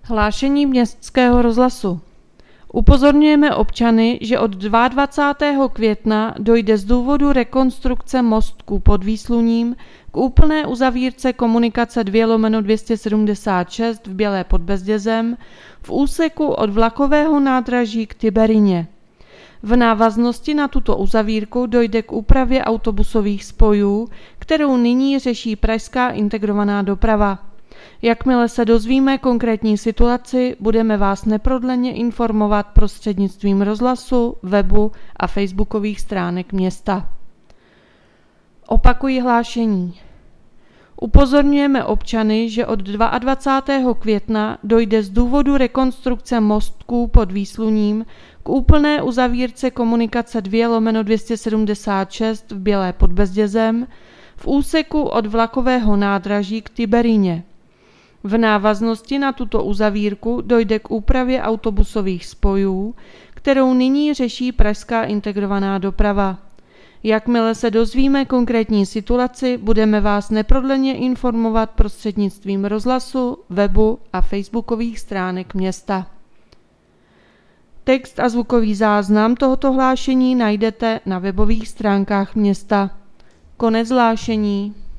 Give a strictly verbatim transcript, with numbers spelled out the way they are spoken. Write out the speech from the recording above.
Hlášení Městského rozhlasu. Upozorňujeme občany, že od dvacátého druhého května dojde z důvodu rekonstrukce mostků pod Výsluním k úplné uzavírce komunikace dva lomeno dvě stě sedmdesát šest v Bělé pod Bezdězem v úseku od vlakového nádraží k Tyberině. V návaznosti na tuto uzavírku dojde k úpravě autobusových spojů, kterou nyní řeší Pražská integrovaná doprava. Jakmile se dozvíme konkrétní situaci, budeme vás neprodleně informovat prostřednictvím rozhlasu, webu a facebookových stránek města. Opakuji hlášení. Upozorňujeme občany, že od dvacátého druhého května dojde z důvodu rekonstrukce mostků pod Výsluním k úplné uzavírce komunikace dva lomeno dvě stě sedmdesát šest v Bělé pod Bezdězem v úseku od vlakového nádraží k Tyberině. V návaznosti na tuto uzavírku dojde k úpravě autobusových spojů, kterou nyní řeší Pražská integrovaná doprava. Jakmile se dozvíme konkrétní situaci, budeme vás neprodleně informovat prostřednictvím rozhlasu, webu a facebookových stránek města. Text a zvukový záznam tohoto hlášení najdete na webových stránkách města. Konec hlášení.